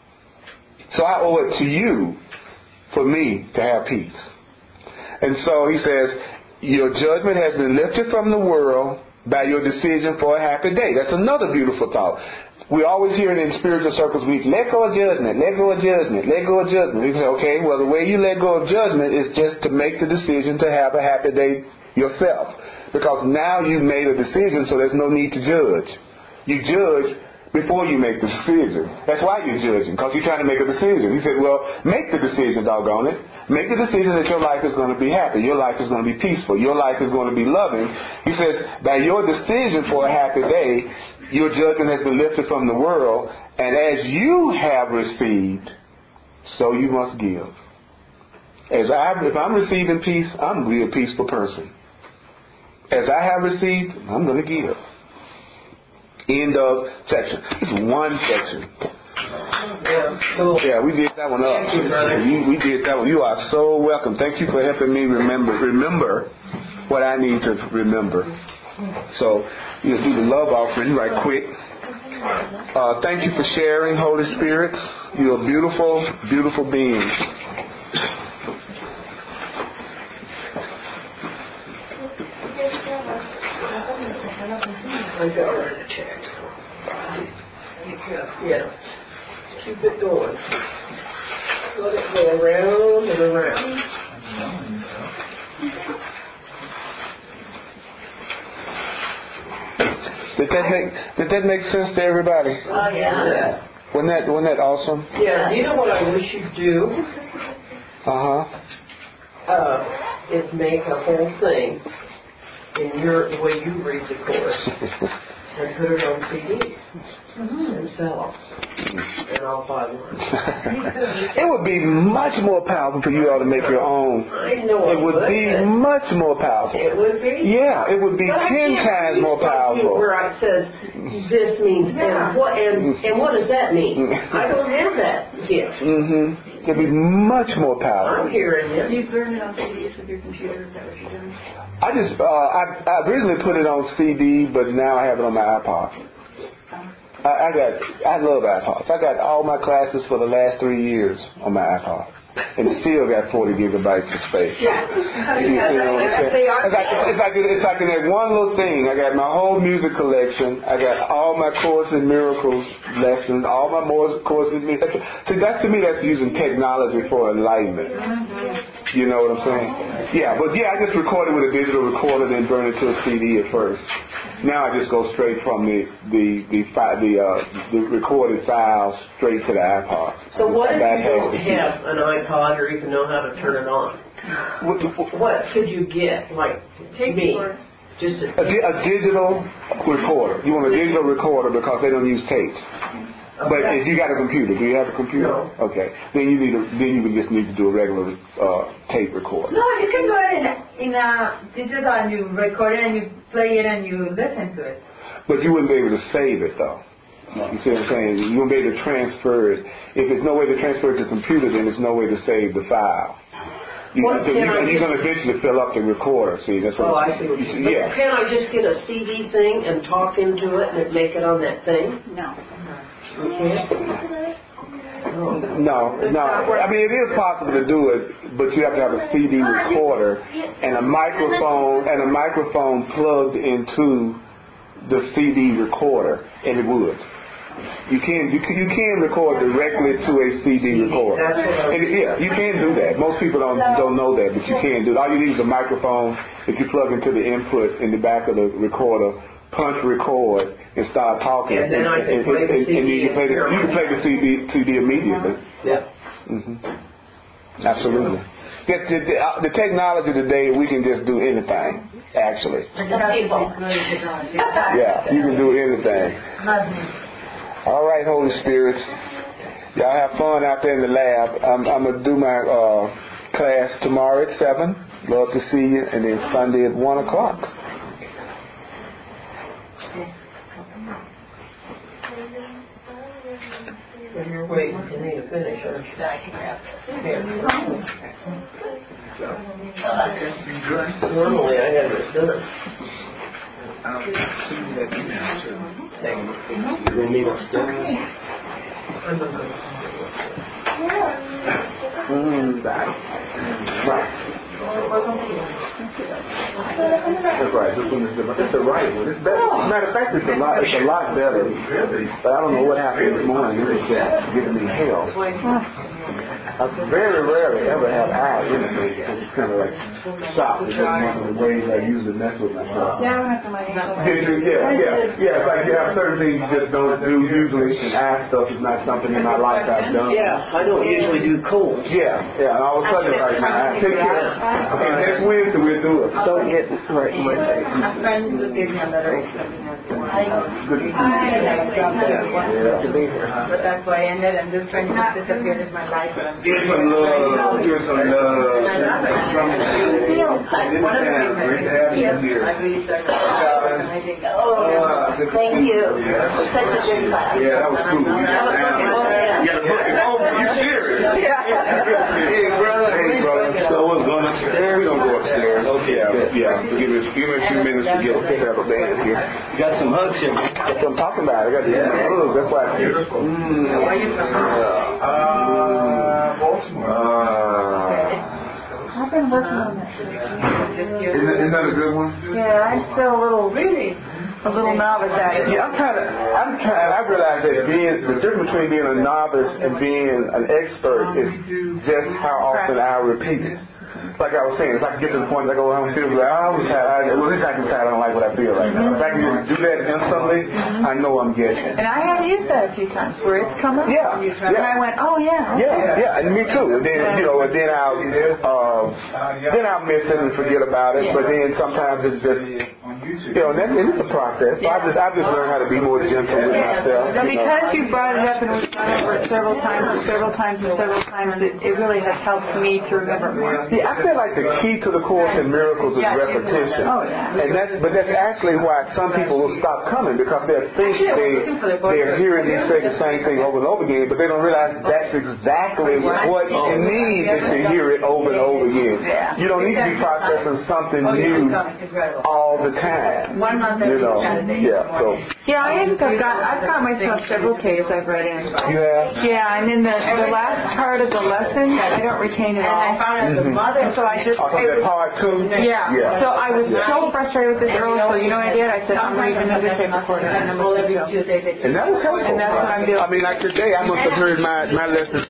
So I owe it to you for me to have peace. And so he says, your judgment has been lifted from the world by your decision for a happy day. That's another beautiful thought. We always hear it in spiritual circles, we let go of judgment, let go of judgment, let go of judgment. We say, okay, well, the way you let go of judgment is just to make the decision to have a happy day yourself. Because now you've made a decision, so there's no need to judge. You judge before you make the decision. That's why you're judging, because you're trying to make a decision. He said, well, make the decision, doggone it. Make the decision that your life is going to be happy. Your life is going to be peaceful. Your life is going to be loving. He says, by your decision for a happy day, your judgment has been lifted from the world, and as you have received, so you must give. If I'm receiving peace, I'm a real peaceful person. As I have received, I'm going to give. End of section. This is one section. Yeah, we did that one up. We did that one. You are so welcome. Thank you for helping me remember what I need to remember. So you'll do the love offering right quick. Thank you for sharing, Holy Spirit. You're a beautiful, beautiful being. I got to write a check. Yeah. Keep it going. Let it go around and around. Did that make sense to everybody? Oh, yeah. Wasn't that awesome? Yeah. You know what I wish you'd do? Is make a whole thing in the way you read the course and put it on CD and sell them. And I'll buy one. It would be much more powerful for you all to make your own. I know it would be much more powerful. It would be? Yeah, it would be 10 times more powerful. Where it says this means and what does that mean? I don't have that gift. It'd be much more powerful. I'm hearing you. Do you burn it on CDs with your computer? Is that what you're doing? I originally put it on CD, but now I have it on my iPod. I love iPods. I got all my classes for the last 3 years on my iPod, and still got 40 gigabytes of space. Yeah. You know what I'm saying? It's like in that one little thing. I got my whole music collection. I got all my Course in Miracles lessons, all my Course in Miracles. See, to me, that's using technology for enlightenment. You know what I'm saying? Yeah, but I just recorded with a digital recorder, then burn it to a CD at first. Now I just go straight from the recorded files straight to the iPod. So what if you don't have an iPod or even know how to turn it on? What could you get? Like me? Just a digital recorder. You want a digital recorder because they don't use tapes. Okay. But if you got a computer, do you have a computer? No. Okay. Then you would just need to do a regular tape recorder. No, you can do it in a digital and you record it and you play it and you listen to it. But you wouldn't be able to save it though. You see what I'm saying? You wouldn't be able to transfer it. If there's no way to transfer it to the computer, then there's no way to save the file. You're going to eventually fill up the recorder. See, that's what. I see what you mean. Yeah. Can I just get a CD thing and talk into it and make it on that thing? No. You can't? No. I mean, it is possible to do it, but you have to have a CD recorder and a microphone plugged into the CD recorder, and it would. You can record directly to a CD recorder. And you can do that. Most people don't know that, but you can do it. All you need is a microphone that you plug into the input in the back of the recorder, punch record, and start talking. And then I can play the CD. And you can play the CD immediately. Yeah. Absolutely. The technology today, we can just do anything, actually. Yeah, you can do anything. All right, Holy Spirits. Y'all have fun out there in the lab. I'm going to do my class tomorrow at 7. Love to see you. And then Sunday at 1 o'clock. You're waiting for me to finish, aren't you? Normally I have this done. I'll send you that email too. You're going to meet upstairs? I'm going to go. Bye. That's right. This one is the right one. It's better. Matter of fact, it's a lot better. But I don't know what happened this morning. It was just giving me hell. I very rarely ever have eye anything. It's kind of like shocked. It's one of the ways I usually mess with myself. Yeah, after my ankle. Yeah. It's like you have certain things you just don't do usually. And eye stuff is not something in my life I've done. Yeah, I don't usually do colds. Yeah. And all of a sudden, right now, take care. Okay, next Wednesday we'll do it. Don't get right. A friend just gave me a letter accepting us to work. Good. To be here. But that's why I ended, and this friend just disappeared in my life. Give some love. Give some love. One of the reasons I really started organizing. Thank you. Such a good class. Yeah, that was cool. You got to book it over. You serious? Hey, brother. So what's going upstairs? We don't go upstairs. Okay. Yeah. Give me a few minutes to get settled down here. You got some hugs here. That's what I'm talking about. I got to get my hugs. That's why. Where are you from? Baltimore. I've been working on that. Isn't that a good one? Yeah, I'm still a little novice at it. Yeah, I realize that the difference between being a novice and being an expert is just how often I repeat it. Like I was saying, if I can get to the point that I go home and feel like, at least I can say I don't like what I feel right now. If I can just do that instantly, I know I'm getting it. And I have used that a few times where it's come up. Yeah. And I went, oh yeah. Yeah, and me too. And then then I'll miss it and forget about it. But then sometimes it's just and it's a process. So I've just learned how to be more gentle with myself. And because you brought it up and we've gone over it several times, it really has helped me to remember more. Yeah, I feel like the key to the Course in Miracles is repetition. Oh, yeah. And that's actually why some people will stop coming, because they think they're hearing me say the same thing over and over again, but they don't realize that's exactly what you need is to hear it over and over again. You don't need to be processing something new all the time. 1 month every Saturday. I've got myself several Ks I've read in. You have? Yeah, and in the last part of the lesson, I don't retain it all. And I found out the mother. So I just. That part too? Yeah. So I was so frustrated with this girl. So you know what I did? I said, I'm leaving the tape recorder. And that was helpful. And that's what I'm doing. I mean, like today, I must have heard my lesson